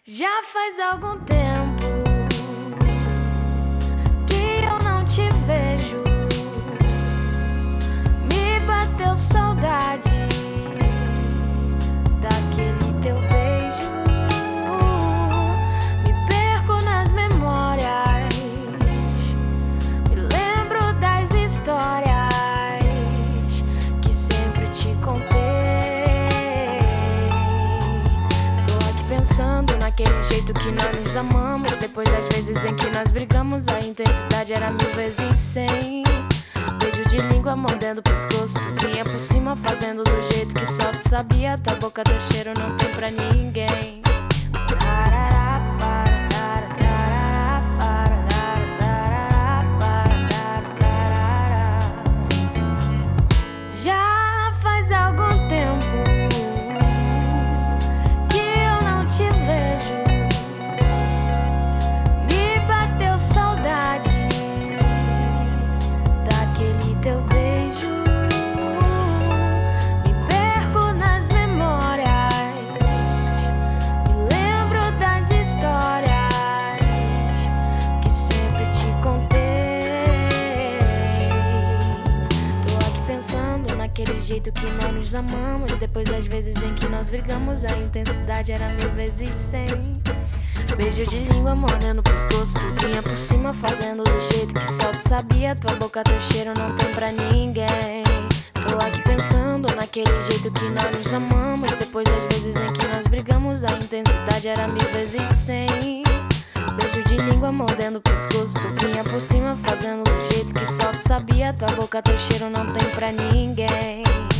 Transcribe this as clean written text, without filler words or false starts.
Já faz algum tempo que eu não te vejo. Me bateu saudade daquele teu beijo. Me perco nas memórias, me lembro das histórias que sempre te contei. Tô aqui pensando naquele jeito que nós nos amamos. Depois das vezes em que nós brigamos, a intensidade era 1000 vezes 100. Beijo de língua mordendo o pescoço, tu vinha por cima fazendo do jeito que só tu sabia. Tua boca, teu cheiro não tem pra ninguém. Já faz algum tempo que eu não te vejo. Me bateu saudade daquele teu beijo. Me perco nas memórias, me lembro das histórias que sempre te contei. Tô aqui pensando naquele jeito que nós nos amamos. Depois das vezes em que nós brigamos, a intensidade era 1000 vezes 100. Beijo de língua mordendo o pescoço, tu vinha por cima fazendo do jeito que só tu sabia. Tua boca, teu cheiro não tem pra ninguém. Tô aqui pensando naquele jeito que nós nos amamos. Depois das vezes em que nós brigamos, a intensidade era 1000 vezes 100. Beijo de língua mordendo o pescoço, tu vinha por cima fazendo do jeito que só tu sabia. Tua boca, teu cheiro não tem pra ninguém.